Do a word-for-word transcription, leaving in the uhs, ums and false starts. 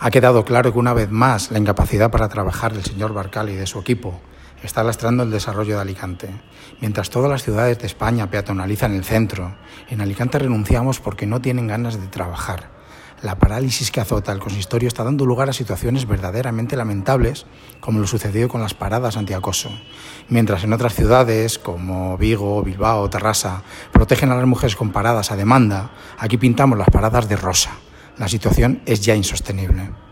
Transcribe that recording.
Ha quedado claro que una vez más la incapacidad para trabajar del señor Barcal y de su equipo está lastrando el desarrollo de Alicante. Mientras todas las ciudades de España peatonalizan el centro, en Alicante renunciamos porque no tienen ganas de trabajar. La parálisis que azota el consistorio está dando lugar a situaciones verdaderamente lamentables, como lo sucedido con las paradas antiacoso. Mientras en otras ciudades, como Vigo, Bilbao o Terrassa, protegen a las mujeres con paradas a demanda, aquí pintamos las paradas de rosa. La situación es ya insostenible.